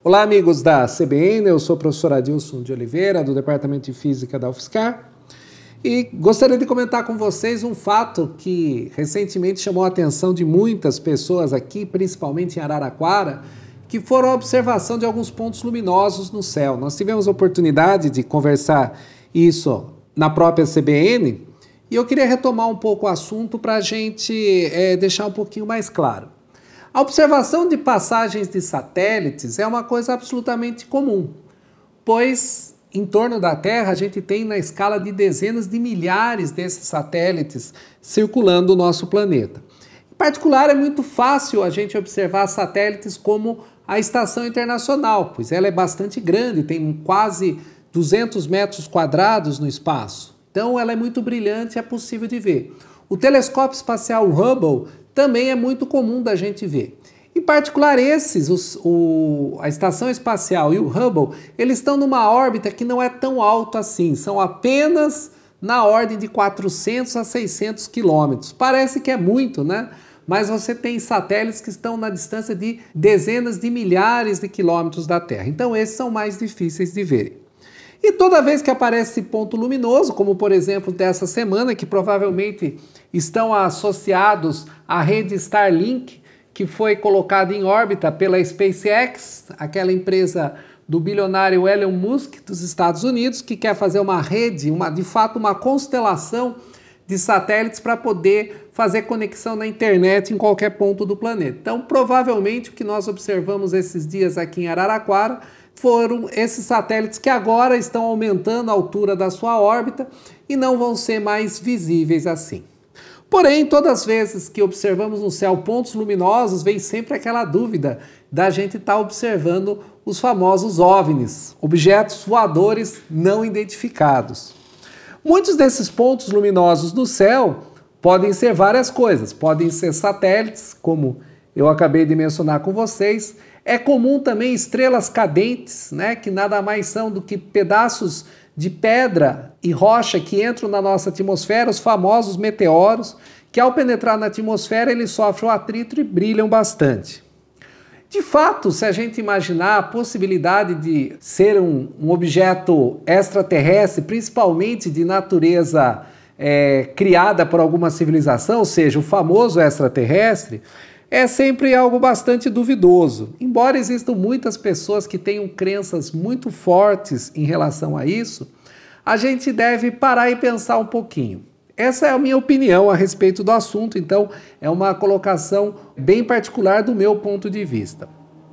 Olá, amigos da CBN, eu sou o professor Adilson de Oliveira, do Departamento de Física da UFSCar, e gostaria de comentar com vocês um fato que recentemente chamou a atenção de muitas pessoas aqui, principalmente em Araraquara, que foram a observação de alguns pontos luminosos no céu. Nós tivemos a oportunidade de conversar isso na própria CBN, e eu queria retomar um pouco o assunto para a gente deixar um pouquinho mais claro. A observação de passagens de satélites é uma coisa absolutamente comum, pois em torno da Terra a gente tem na escala de dezenas de milhares desses satélites circulando o nosso planeta. Em particular, é muito fácil a gente observar satélites como a Estação Internacional, pois ela é bastante grande, tem quase 200 metros quadrados no espaço. Então ela é muito brilhante e é possível de ver. O telescópio espacial Hubble também é muito comum da gente ver. Em particular a Estação Espacial e o Hubble, eles estão numa órbita que não é tão alta assim, são apenas na ordem de 400 a 600 quilômetros. Parece que é muito, né? Mas você tem satélites que estão na distância de dezenas de milhares de quilômetros da Terra. Então esses são mais difíceis de verem. E toda vez que aparece esse ponto luminoso, como por exemplo dessa semana, que provavelmente estão associados à rede Starlink, que foi colocada em órbita pela SpaceX, aquela empresa do bilionário Elon Musk dos Estados Unidos, que quer fazer uma rede, de fato uma constelação de satélites para poder fazer conexão na internet em qualquer ponto do planeta. Então, provavelmente o que nós observamos esses dias aqui em Araraquara foram esses satélites que agora estão aumentando a altura da sua órbita e não vão ser mais visíveis assim. Porém, todas as vezes que observamos no céu pontos luminosos, vem sempre aquela dúvida da gente estar observando os famosos OVNIs, objetos voadores não identificados. Muitos desses pontos luminosos no céu podem ser várias coisas, podem ser satélites, como eu acabei de mencionar com vocês. É comum também estrelas cadentes, né, que nada mais são do que pedaços de pedra e rocha que entram na nossa atmosfera, os famosos meteoros, que ao penetrar na atmosfera eles sofrem o atrito e brilham bastante. De fato, se a gente imaginar a possibilidade de ser um objeto extraterrestre, principalmente de natureza criada por alguma civilização, ou seja, o famoso extraterrestre, é sempre algo bastante duvidoso. Embora existam muitas pessoas que tenham crenças muito fortes em relação a isso, a gente deve parar e pensar um pouquinho. Essa é a minha opinião a respeito do assunto, então é uma colocação bem particular do meu ponto de vista.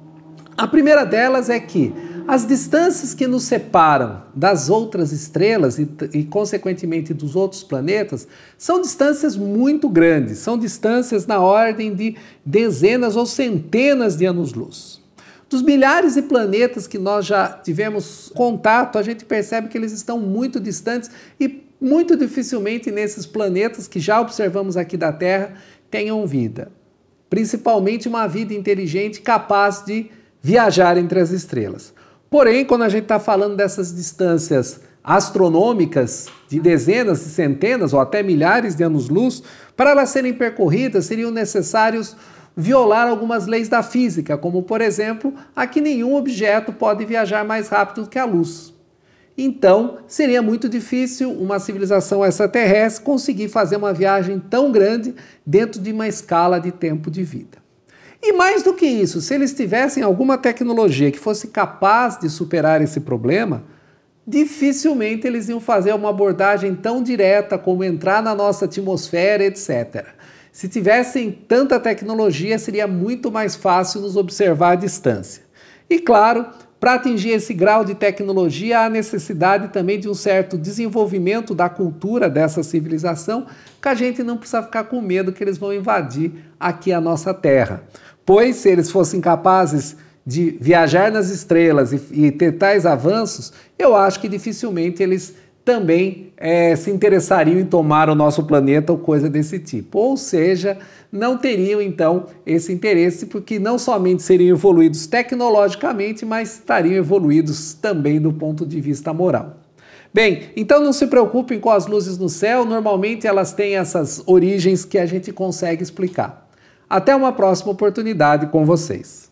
A primeira delas é que as distâncias que nos separam das outras estrelas e consequentemente, dos outros planetas, são distâncias muito grandes, são distâncias na ordem de dezenas ou centenas de anos-luz. Dos milhares de planetas que nós já tivemos contato, a gente percebe que eles estão muito distantes e muito dificilmente nesses planetas que já observamos aqui da Terra tenham vida. Principalmente uma vida inteligente capaz de viajar entre as estrelas. Porém, quando a gente está falando dessas distâncias astronômicas de dezenas de centenas ou até milhares de anos-luz, para elas serem percorridas seriam necessários violar algumas leis da física, como por exemplo, a que nenhum objeto pode viajar mais rápido que a luz. Então, seria muito difícil uma civilização extraterrestre conseguir fazer uma viagem tão grande dentro de uma escala de tempo de vida. E mais do que isso, se eles tivessem alguma tecnologia que fosse capaz de superar esse problema, dificilmente eles iam fazer uma abordagem tão direta como entrar na nossa atmosfera, etc. Se tivessem tanta tecnologia, seria muito mais fácil nos observar à distância. E claro, para atingir esse grau de tecnologia, há necessidade também de um certo desenvolvimento da cultura dessa civilização, que a gente não precisa ficar com medo que eles vão invadir aqui a nossa Terra. Pois se eles fossem capazes de viajar nas estrelas e ter tais avanços, eu acho que dificilmente eles também se interessariam em tomar o nosso planeta ou coisa desse tipo. Ou seja, não teriam então esse interesse, porque não somente seriam evoluídos tecnologicamente, mas estariam evoluídos também do ponto de vista moral. Bem, então não se preocupem com as luzes no céu, normalmente elas têm essas origens que a gente consegue explicar. Até uma próxima oportunidade com vocês.